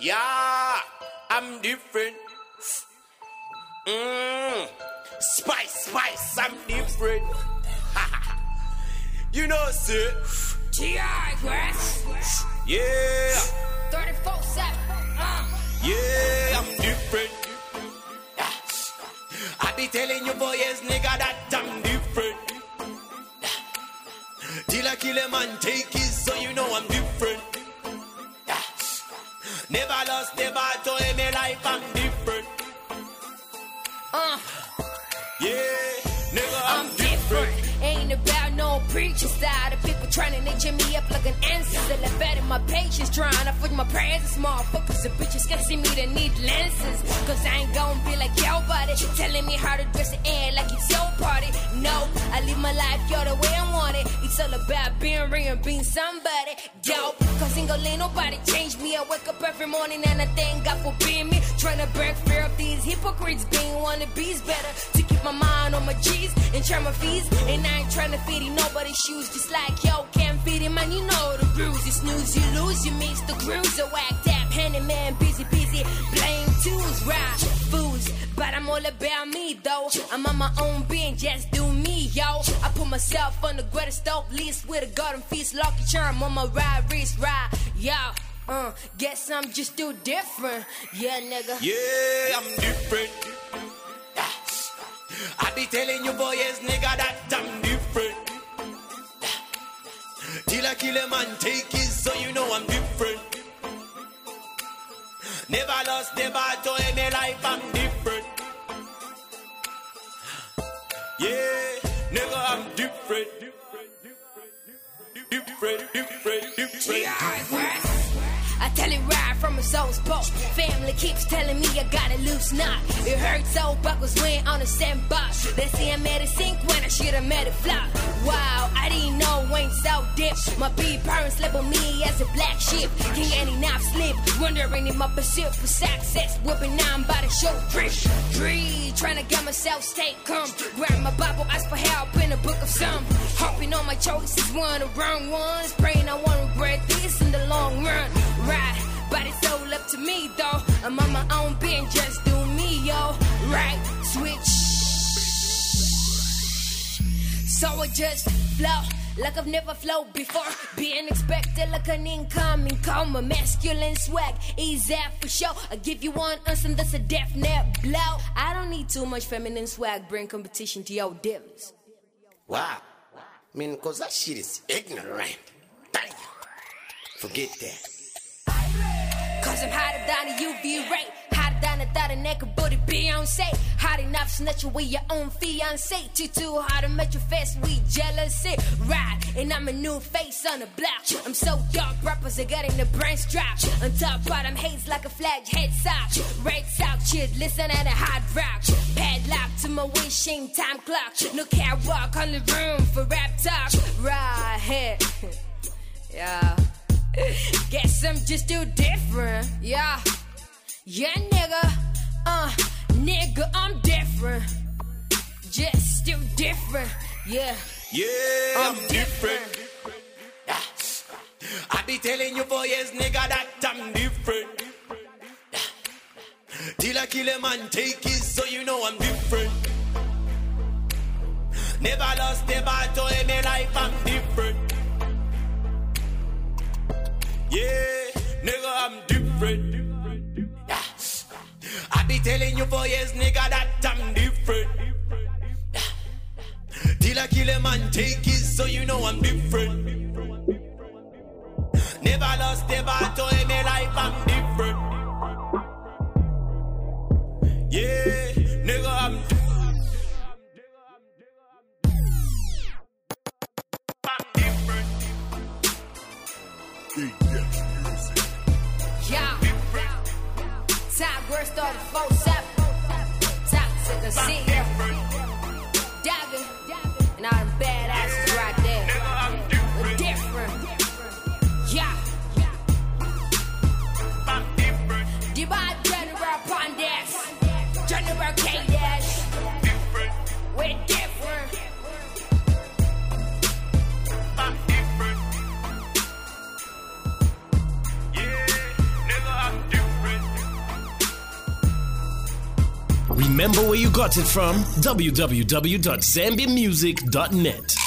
Yeah, I'm different. Spice, I'm different. You know, sir. T.I. Grass. Yeah. 34/7. Yeah, I'm different. I be telling you for years, nigga, that I'm different. Till I kill a man, take his, so you know I'm different. Never lost, never told me life, I'm different. Yeah, nigga, I'm different. Ain't about no preacher style. The people trying to nature me up like an ancestor. Left out in my patience, trying to put my prayers in small focus. The bitches can see me, they need lenses. Cause I ain't gon' be like your body, telling me how to dress the air like it's your party. No, I live my life, yo, the way I want it. It's all about being real and being somebody. Dope, cause ain't gon' let nobody change me. I wake up every morning and I thank God for being me. Trying to break fear of these hypocrites being wannabes. Better to keep my mind on my G's and try my fees. And I ain't trying to fit in nobody's shoes. Just like yo, can't fit in, man, you know the rules. You snooze, you lose, you miss the cruiser. Whack tap, handyman, busy. Blame twos, right, fools. But I'm all about me, though. I'm on my own being, just do me, yo. I put myself on the greatest dope list with a garden feast, lucky charm on my right wrist, right, yo. Guess I'm just too different, yeah, nigga. Yeah, I'm different. I be telling you for years, nigga, that I'm different. Till I kill a man, take his, so you know I'm different. Never lost, never told me life, I'm different. Yeah, nigga, I'm different. I tell it right from a soul spoke. Family keeps telling me I gotta lose knot. It hurts so backwards when on the same box. They say I made it sink when I should've made it flop. Wow, I didn't know when so deep. My big parents label me as a black sheep. Can't any enough sleep. Wondering if my pursuit for success whipping on by the show drip. Trying to get myself stay calm. Grab my Bible, ask for help in the book of Psalm. Harping on my choices, one of the wrong ones. Praying I won't regret this in the long run. Right, but it's all up to me though. I'm on my own being, just do me, yo. Right, switch. So I just flow like I've never flowed before. Being expected like an incoming call. My masculine swag, is that for sure. I give you one ounce and that's a definite blow. I don't need too much feminine swag, bring competition to your devils. Wow, I mean, cause that shit is ignorant. Damn. Forget that. Cause I'm hotter than a UV ray. Hotter than a thought of naked booty Beyonce. Hot enough to snatch you with your own fiance. Too hot to make your face with jealousy. Right, and I'm a new face on the block. I'm so dark, rappers are getting the brain strap. On top bottom haze like a flag head sock. Red sock shit, listen at a hot rock. Padlock to my wishing time clock. No catwalk on the room for rap talk. Right here. Yeah. Guess I'm just too different, yeah. Yeah, nigga, nigga, I'm different. Just too different, yeah. Yeah, I'm different. I be telling you for years, nigga, that I'm different. Till I kill a man, take his, so you know I'm different. Never lost, never told me life, I'm different. Yeah, nigga, I'm different. I be telling you for years, nigga, that I'm different. Till I kill a man, take his, so you know I'm different. Never lost, never told me life, I'm different. Yeah, nigga, I'm different. Yeah, Top Girl started 4-7. Toxic, I see ya. Dagging, and all them badasses right there. We're different. Yeah. Divide General Pondas. General K-Dash. We're different. Yeah, nigga, I'm different. Remember where you got it from? www.zambiamusic.net.